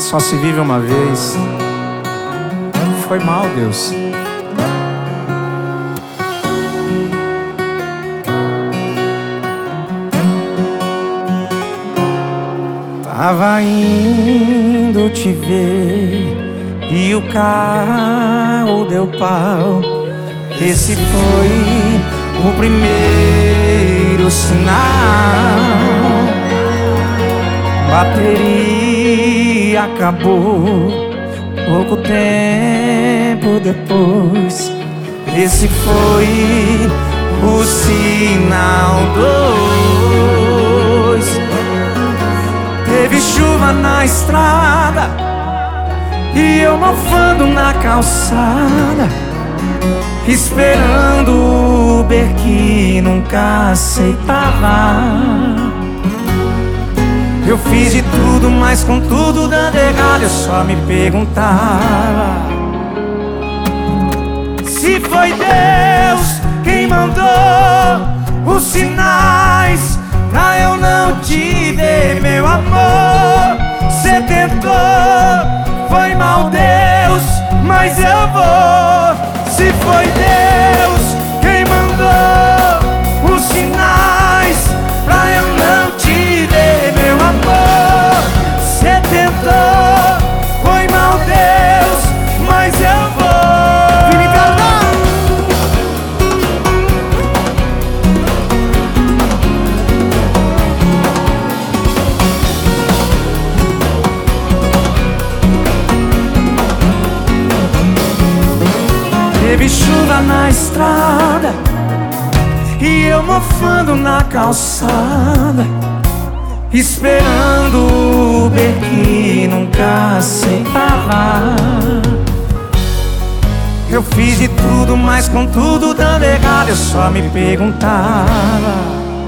Só se vive uma vez. Foi mal, Deus. Tava indo te ver e o carro deu pau. Esse foi o primeiro sinal. Bateria acabou pouco tempo depois. Esse foi o sinal 2. Teve chuva na estrada e eu mofando na calçada, esperando o Uber que nunca aceitava. Eu fiz de tudo, mas com tudo dando errado, eu só me perguntava se foi Deus quem mandou os sinais pra eu não te ver, meu amor. Cê tentou, foi mal, Deus, mas eu vou. Se foi Deus quem mandou os sinais pra eu não te ver, meu amor. Cê tentou, foi mal, Deus, mas eu vou. Teve chuva na estrada e eu mofando na calçada, esperando o Uber que nunca aceitava. Eu fiz de tudo, mas com tudo dando errado, eu só me perguntava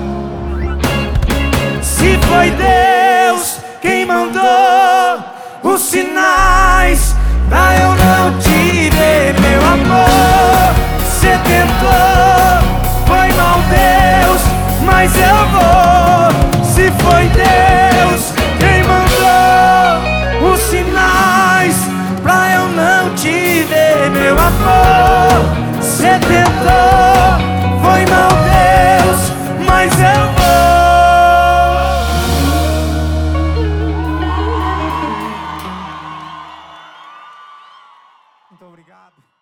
se foi Deus quem mandou os sinais pra eu não te ver, meu amor. Cê tentou, foi mal, Deus, mas eu vou. Se foi Deus quem mandou os sinais pra eu não te ver, meu amor. Cê tentou, foi mal.